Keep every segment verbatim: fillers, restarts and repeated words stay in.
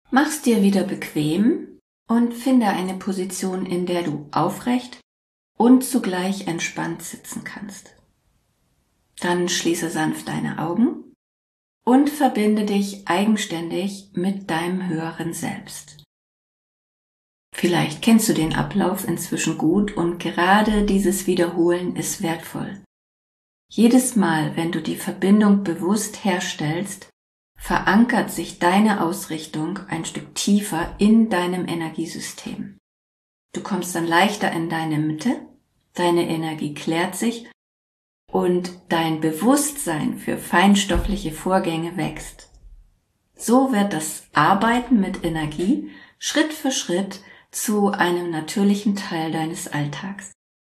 Mach's dir wieder bequem und finde eine Position, in der du aufrecht und zugleich entspannt sitzen kannst. Dann schließe sanft deine Augen und verbinde dich eigenständig mit deinem höheren Selbst. Vielleicht kennst du den Ablauf inzwischen gut und gerade dieses Wiederholen ist wertvoll. Jedes Mal, wenn du die Verbindung bewusst herstellst, verankert sich deine Ausrichtung ein Stück tiefer in deinem Energiesystem. Du kommst dann leichter in deine Mitte, deine Energie klärt sich und dein Bewusstsein für feinstoffliche Vorgänge wächst. So wird das Arbeiten mit Energie Schritt für Schritt zu einem natürlichen Teil deines Alltags.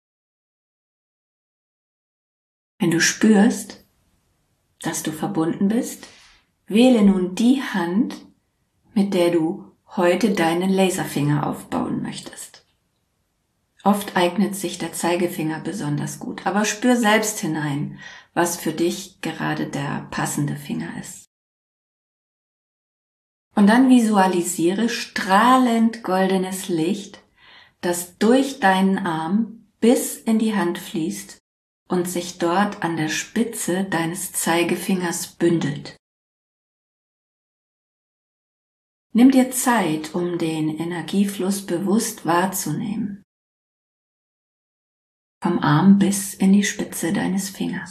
Wenn du spürst, dass du verbunden bist, wähle nun die Hand, mit der du heute deinen Laserfinger aufbauen möchtest. Oft eignet sich der Zeigefinger besonders gut, aber spür selbst hinein, was für dich gerade der passende Finger ist. Und dann visualisiere strahlend goldenes Licht, das durch deinen Arm bis in die Hand fließt und sich dort an der Spitze deines Zeigefingers bündelt. Nimm dir Zeit, um den Energiefluss bewusst wahrzunehmen. Vom Arm bis in die Spitze deines Fingers.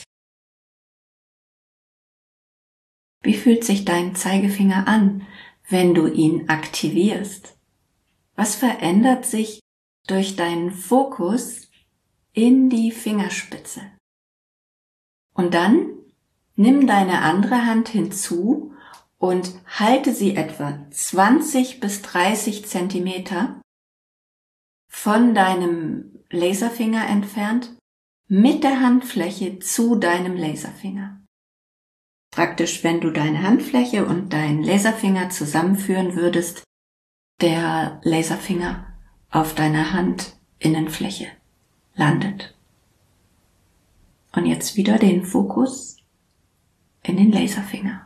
Wie fühlt sich dein Zeigefinger an, wenn du ihn aktivierst? Was verändert sich durch deinen Fokus in die Fingerspitze? Und dann nimm deine andere Hand hinzu und halte sie etwa zwanzig bis dreißig Zentimeter von deinem Laserfinger entfernt mit der Handfläche zu deinem Laserfinger. Praktisch, wenn du deine Handfläche und deinen Laserfinger zusammenführen würdest, der Laserfinger auf deiner Handinnenfläche landet. Und jetzt wieder den Fokus in den Laserfinger,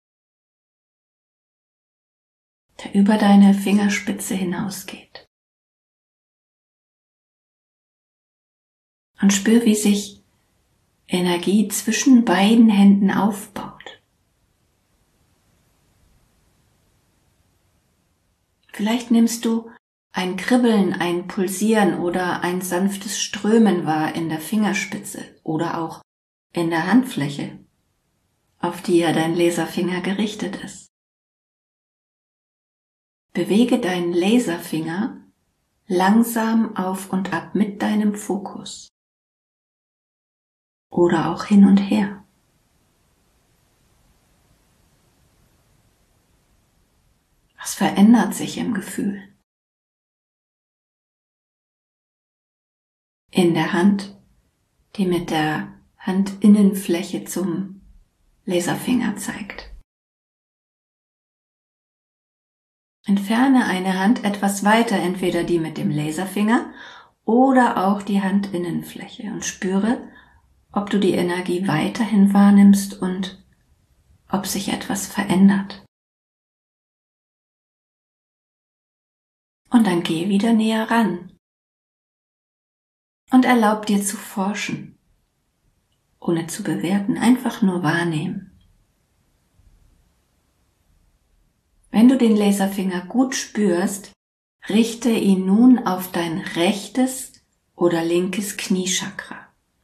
der über deine Fingerspitze hinausgeht. Und spür, wie sich Energie zwischen beiden Händen aufbaut. Vielleicht nimmst du ein Kribbeln, ein Pulsieren oder ein sanftes Strömen wahr in der Fingerspitze oder auch in der Handfläche, auf die ja dein Laserfinger gerichtet ist. Bewege deinen Laserfinger langsam auf und ab mit deinem Fokus. Oder auch hin und her. Was verändert sich im Gefühl? In der Hand, die mit der Handinnenfläche zum Laserfinger zeigt. Entferne eine Hand etwas weiter, entweder die mit dem Laserfinger oder auch die Handinnenfläche und spüre, ob du die Energie weiterhin wahrnimmst und ob sich etwas verändert. Und dann geh wieder näher ran und erlaub dir zu forschen, ohne zu bewerten, einfach nur wahrnehmen. Wenn du den Laserfinger gut spürst, richte ihn nun auf dein rechtes oder linkes Kniechakra.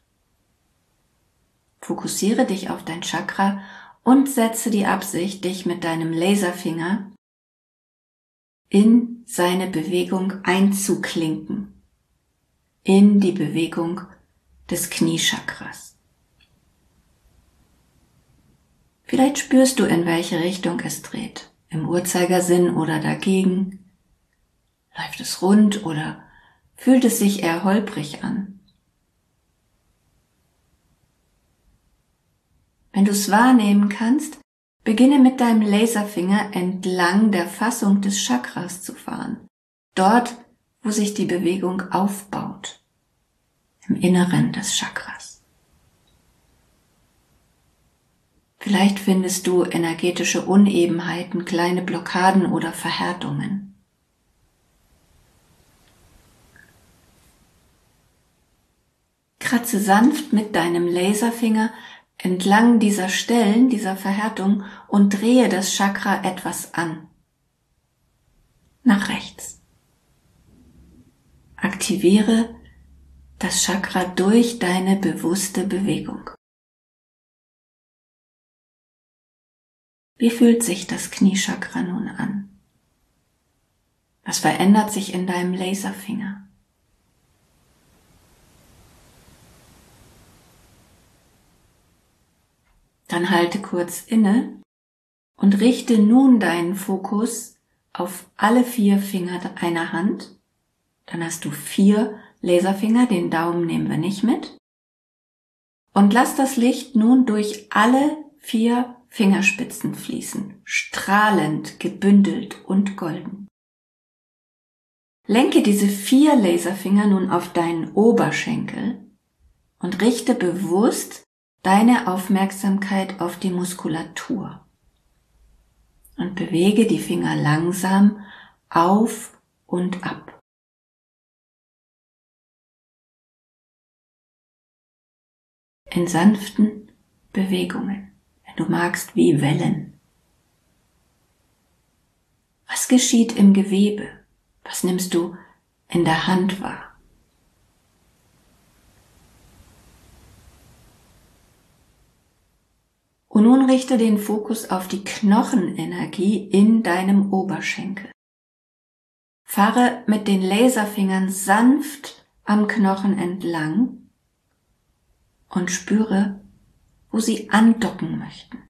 Fokussiere dich auf dein Chakra und setze die Absicht, dich mit deinem Laserfinger in seine Bewegung einzuklinken, in die Bewegung des Kniechakras. Vielleicht spürst du, in welche Richtung es dreht, im Uhrzeigersinn oder dagegen. Läuft es rund oder fühlt es sich eher holprig an? Wenn du es wahrnehmen kannst, beginne mit deinem Laserfinger entlang der Fassung des Chakras zu fahren. Dort, wo sich die Bewegung aufbaut. Im Inneren des Chakras. Vielleicht findest du energetische Unebenheiten, kleine Blockaden oder Verhärtungen. Kratze sanft mit deinem Laserfinger entlang dieser Stellen, dieser Verhärtung und drehe das Chakra etwas an. Nach rechts. Aktiviere das Chakra durch deine bewusste Bewegung. Wie fühlt sich das Kniechakra nun an? Was verändert sich in deinem Laserfinger? Dann halte kurz inne und richte nun deinen Fokus auf alle vier Finger einer Hand. Dann hast du vier Laserfinger, den Daumen nehmen wir nicht mit. Und lass das Licht nun durch alle vier Fingerspitzen fließen, strahlend, gebündelt und golden. Lenke diese vier Laserfinger nun auf deinen Oberschenkel und richte bewusst deine Aufmerksamkeit auf die Muskulatur und bewege die Finger langsam auf und ab. In sanften Bewegungen, wenn du magst, wie Wellen. Was geschieht im Gewebe? Was nimmst du in der Hand wahr? Und nun richte den Fokus auf die Knochenenergie in deinem Oberschenkel. Fahre mit den Laserfingern sanft am Knochen entlang und spüre, wo sie andocken möchten.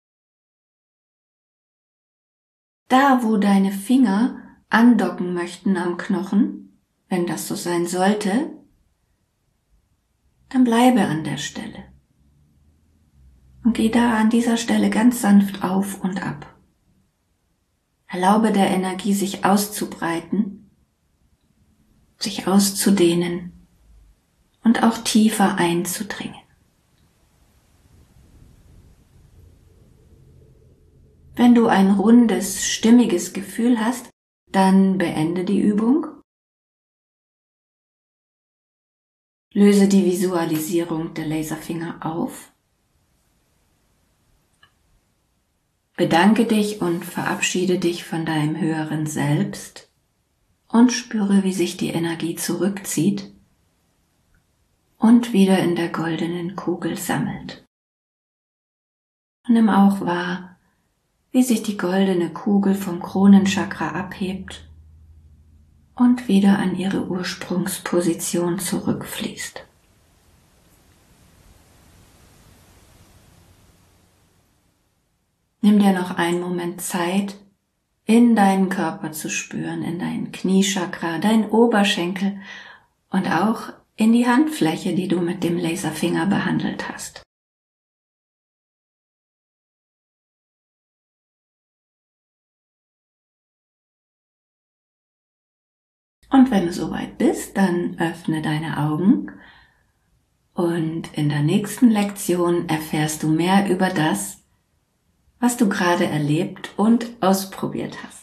Da, wo deine Finger andocken möchten am Knochen, wenn das so sein sollte, dann bleibe an der Stelle. Und geh da an dieser Stelle ganz sanft auf und ab. Erlaube der Energie, sich auszubreiten, sich auszudehnen und auch tiefer einzudringen. Wenn du ein rundes, stimmiges Gefühl hast, dann beende die Übung. Löse die Visualisierung der Laserfinger auf. Bedanke dich und verabschiede dich von deinem höheren Selbst und spüre, wie sich die Energie zurückzieht und wieder in der goldenen Kugel sammelt. Und nimm auch wahr, wie sich die goldene Kugel vom Kronenchakra abhebt und wieder an ihre Ursprungsposition zurückfließt. Nimm dir noch einen Moment Zeit, in deinen Körper zu spüren, in dein Kniechakra, deinen Oberschenkel und auch in die Handfläche, die du mit dem Laserfinger behandelt hast. Und wenn du soweit bist, dann öffne deine Augen und in der nächsten Lektion erfährst du mehr über das, was du gerade erlebt und ausprobiert hast.